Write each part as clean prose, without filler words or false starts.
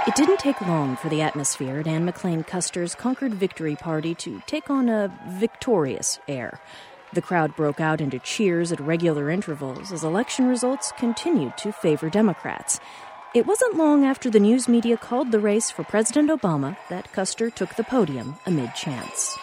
It didn't take long for the atmosphere at Anne McLean Custer's Concord Victory Party to take on a victorious air. The crowd broke out into cheers at regular intervals as election results continued to favor Democrats. It wasn't long after the news media called the race for President Obama that Custer took the podium amid chants.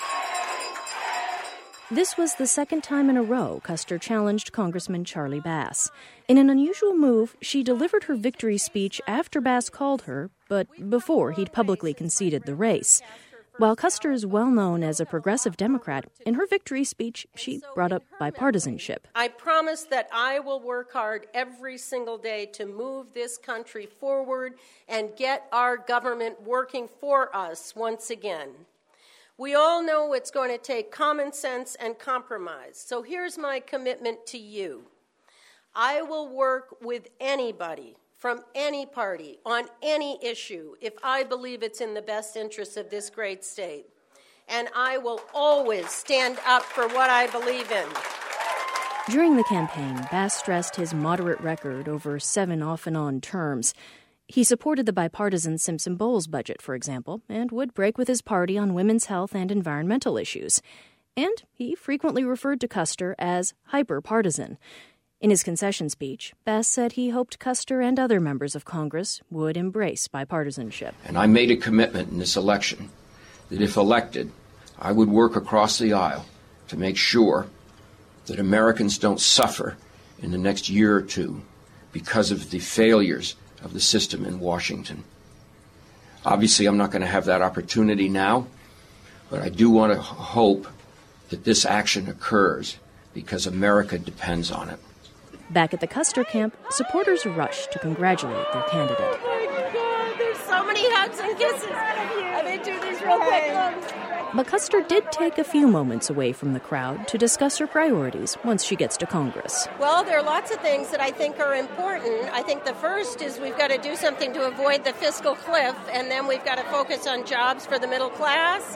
This was the second time in a row Custer challenged Congressman Charlie Bass. In an unusual move, she delivered her victory speech after Bass called her, but before he'd publicly conceded the race. While Custer is well known as a progressive Democrat, in her victory speech, she brought up bipartisanship. I promise that I will work hard every single day to move this country forward and get our government working for us once again. We all know it's going to take common sense and compromise. So here's my commitment to you. I will work with anybody from any party on any issue if I believe it's in the best interest of this great state. And I will always stand up for what I believe in. During the campaign, Bass stressed his moderate record over 7 off-and-on terms. He supported the bipartisan Simpson-Bowles budget, for example, and would break with his party on women's health and environmental issues. And he frequently referred to Custer as hyper-partisan. In his concession speech, Bass said he hoped Custer and other members of Congress would embrace bipartisanship. And I made a commitment in this election that if elected, I would work across the aisle to make sure that Americans don't suffer in the next year or two because of the failures of the system in Washington. Obviously, I'm not going to have that opportunity now, but I do want to hope that this action occurs because America depends on it. Back at the Custer camp, supporters rushed to congratulate their candidate. Oh my God, there's so many hugs and kisses. I'm going to do these real quick hugs. But Custer did take a few moments away from the crowd to discuss her priorities once she gets to Congress. Well, there are lots of things that I think are important. I think the first is we've got to do something to avoid the fiscal cliff, and then we've got to focus on jobs for the middle class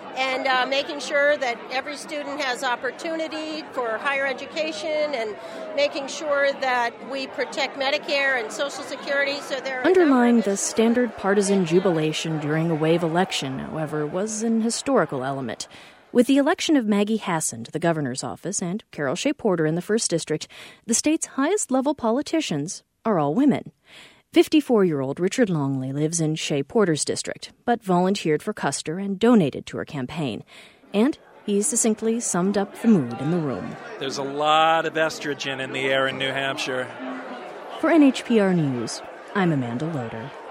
and making sure that every student has opportunity for higher education and making sure that we protect Medicare and Social Security. So Underlying the standard partisan jubilation during a wave election, however, was an historical element. With the election of Maggie Hassan to the governor's office and Carol Shea Porter in the 1st District, the state's highest-level politicians are all women. 54-year-old Richard Longley lives in Shea Porter's district, but volunteered for Custer and donated to her campaign. And he succinctly summed up the mood in the room. There's a lot of estrogen in the air in New Hampshire. For NHPR News, I'm Amanda Loder.